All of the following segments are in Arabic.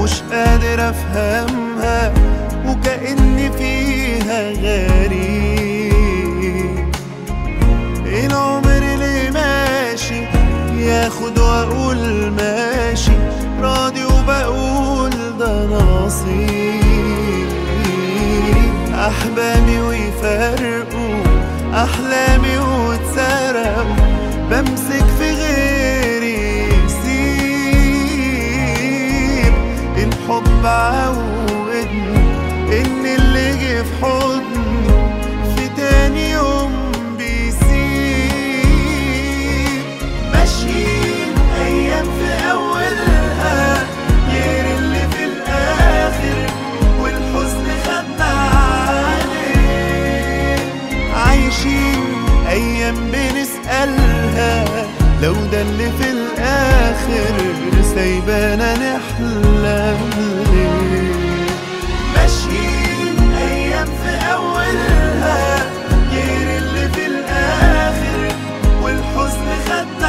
مش قادر افهمها وكأني فيها غريب. العمر اللي ماشي ياخد واقول ماشي، راضي وبقول ده نصيب. احبابي ويفرقوا احلامي واتسرقوا، بمسك في غيري يسيب. الحب عودني ان اللي جه في حضني في تاني يوم بيسيب. ماشيين ايام في اولها غير اللي في الاخر، والحزن خدنا عليه. عايشين ايام بنسألها لو ده اللي في الاخر، سايبانا نحلم ليه. ماشيين ايام في اولها غير اللي في الاخر، والحزن خدنا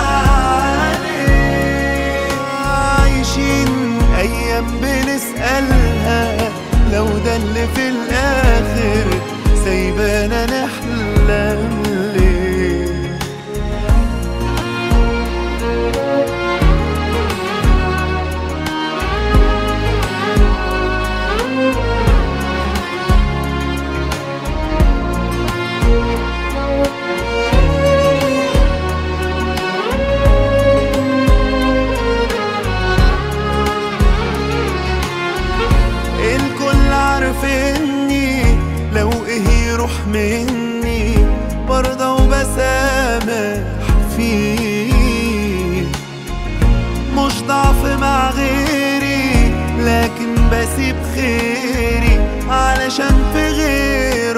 عليه. عايشين ايام بنسألها لو ده اللي في الاخر، سايبانا نحلم ليه. الكل عارف اني لو ايه يروح مني برضى وبسامح فيه. مش ضعف مع غيري لكن بسيب خيري علشان في غيره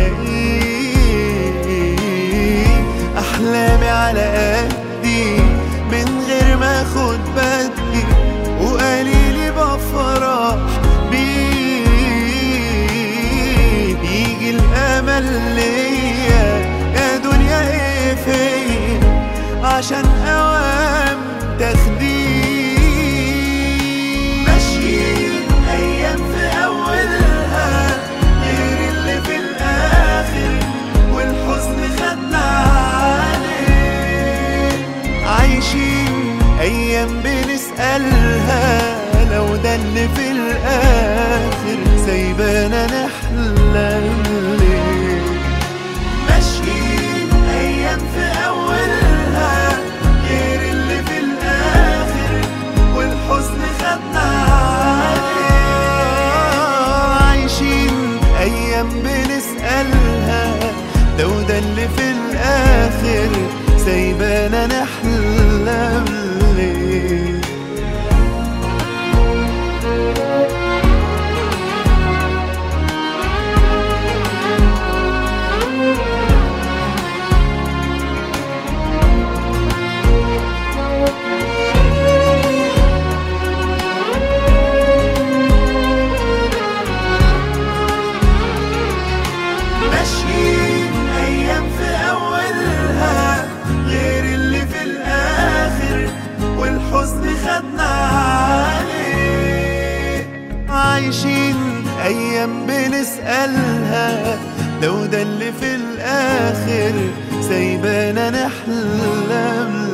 الاقيه. احلامي على قدي من غير ما اخد بدي، وقليلي بفرح بيه. بيجي الامل ليا يا دنيا ايه فيا عشان اوام تخدير. ماشيين ايام في اولها غير اللي في الاخر، والحزن خدنا عليه. عايشين ايام بنسألها لو ده اللي في الاخر، سايبانا نحلم ليه. ماشيين ايام في اولها غير اللي في الاخر، والحزن خدنا عليه. عايشين ايام بنسألها لو ده اللي في الاخر، سايبانا نحلم ليه. ماشيين ايام في اولها غير اللي في الاخر، والحزن خدنا عليه. عايشين ايام بنسألها لو ده اللي في الاخر، سايبانا نحلم